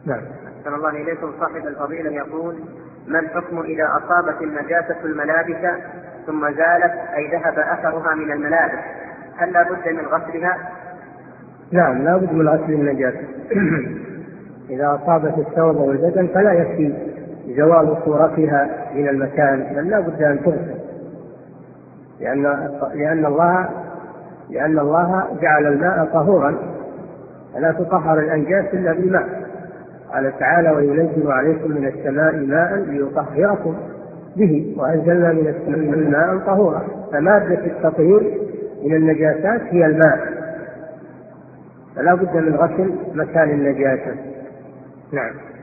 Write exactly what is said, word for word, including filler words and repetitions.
نعم. أحسن الله إليكم. صاحب الفضيلة يقول: ما الحكم إذا أصابت النجاسة الملابس ثم زالت أي ذهب أثرها من الملابس، هل لا بد من غسلها؟ نعم، لا بد من غسل النجاسة. إذا أصابت الثوب والبدن فلا يكفي زوال صورتها من المكان، بل لا بد أن تغسل، لأن لأن الله لأن الله جعل الماء طهورا، فلا تطهر الأنجاس إلا بالماء. قال تعالى: وينزل عليكم من السماء ماء ليطهركم به وأنزلنا من السماء ماء طهورا. فمادة التطهير من النجاسات هي الماء، فلا بد من غسل مكان النجاسة. نعم.